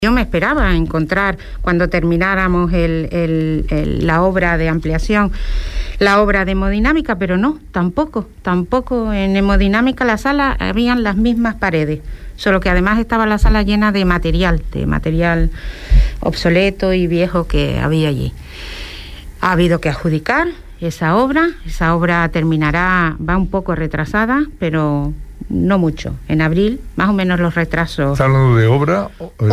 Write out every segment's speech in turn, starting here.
Yo me esperaba encontrar, cuando termináramos la obra de ampliación, la obra de hemodinámica, pero no, tampoco. En hemodinámica la sala habían las mismas paredes, solo que además estaba la sala llena de material obsoleto y viejo que había allí. Ha habido que adjudicar esa obra terminará, va un poco retrasada, pero no mucho. En abril, más o menos los retrasos. ¿Está hablando de obra?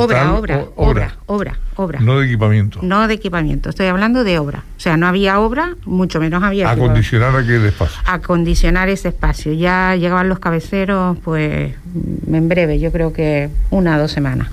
Obra. No de equipamiento. No de equipamiento, estoy hablando de obra. O sea, no había obra, mucho menos había... Acondicionar aquel espacio. Acondicionar ese espacio. Ya llegaban los cabeceros, pues, en breve, yo creo que 1 o 2 semanas.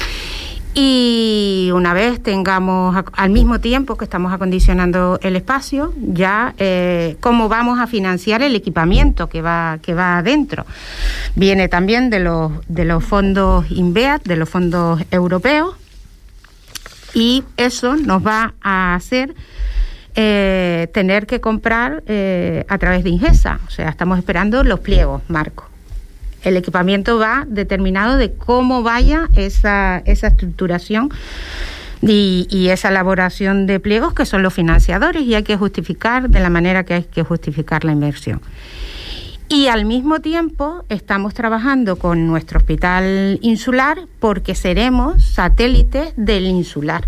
Y una vez tengamos, al mismo tiempo que estamos acondicionando el espacio, ya cómo vamos a financiar el equipamiento que va adentro. Viene también de los fondos INVEAT, de los fondos europeos, y eso nos va a hacer tener que comprar a través de Ingesa. O sea, estamos esperando los pliegos, Marco. El equipamiento va determinado de cómo vaya esa estructuración y esa elaboración de pliegos, que son los financiadores, y hay que justificar de la manera que hay que justificar la inversión. Y al mismo tiempo estamos trabajando con nuestro hospital insular, porque seremos satélites del insular.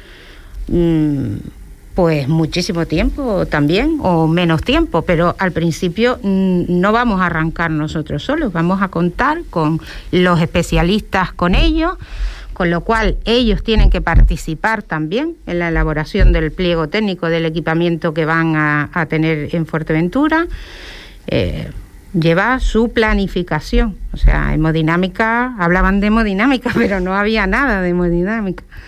Pues muchísimo tiempo también, o menos tiempo, pero al principio no vamos a arrancar nosotros solos, vamos a contar con los especialistas con ellos, con lo cual ellos tienen que participar también en la elaboración del pliego técnico del equipamiento que van a tener en Fuerteventura. Lleva su planificación, o sea, hemodinámica, hablaban de hemodinámica, pero no había nada de hemodinámica.